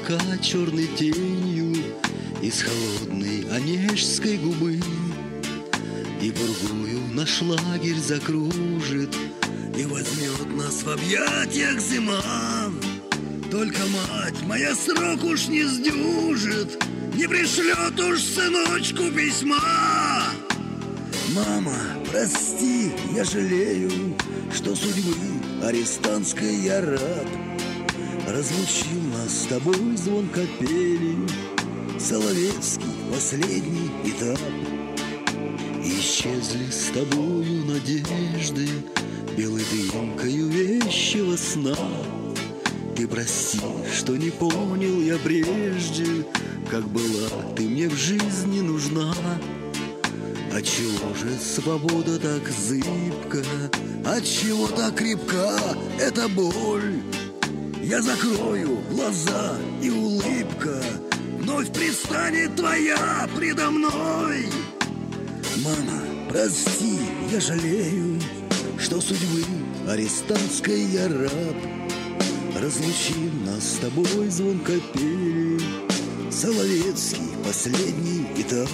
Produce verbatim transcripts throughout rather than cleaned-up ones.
облака черной тенью из холодной онежской губы. И бургую наш лагерь закружит и возьмет нас в объятиях зима. Только мать моя срок уж не сдюжит, не пришлет уж сыночку письма. Мама, прости, я жалею, что судьбы арестантской я раб. Разлучил нас с тобой звон капели, Соловецкий последний этап. Исчезли с тобою надежды, белой дымкою вещего сна. Ты прости, что не понял я прежде, как была ты мне в жизни нужна. Отчего же свобода так зыбка, отчего так крепка эта боль? Я закрою глаза, и улыбка вновь предстанет твоя предо мной. Мама, прости, я жалею, что судьбы арестантской я раб. Разлучил нас с тобой звон капели, Соловецкий последний этап.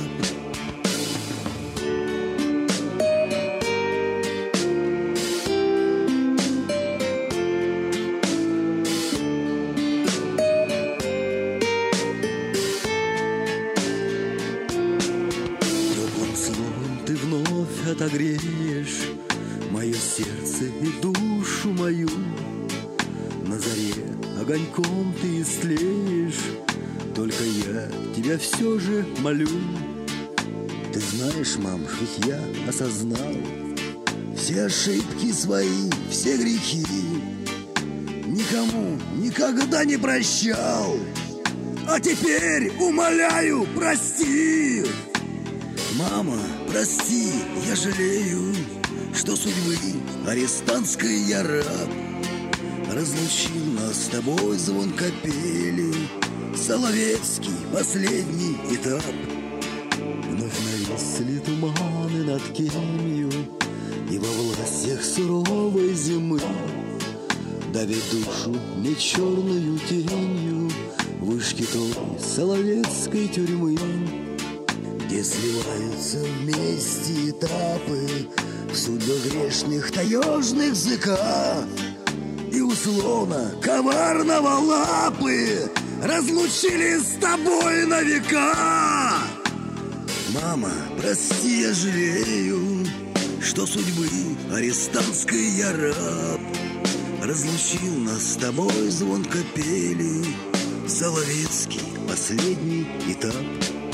Теплым словом ты вновь отогреешь мое сердце и душу мою. На заре огоньком ты истлеешь, только я тебя все же молю. Ты знаешь, мам, ведь я осознал все ошибки свои, все грехи. Никому никогда не прощал, а теперь умоляю, прости. Мама, прости, я жалею, что судьбы арестантской я раб. Разлучил нас с тобой звон капели, Соловецкий последний этап. Вновь нависли туманы над Кемью, и во властях суровой зимы давит душу не черную тенью вышки той соловецкой тюрьмы, где сливаются вместе этапы в судьбах грешных таежных языка. И условно коварного лапы разлучили с тобой на века. Мама, прости, я жалею, что судьбы арестантской я раб. Разлучил нас с тобой звон капели, Соловецкий последний этап.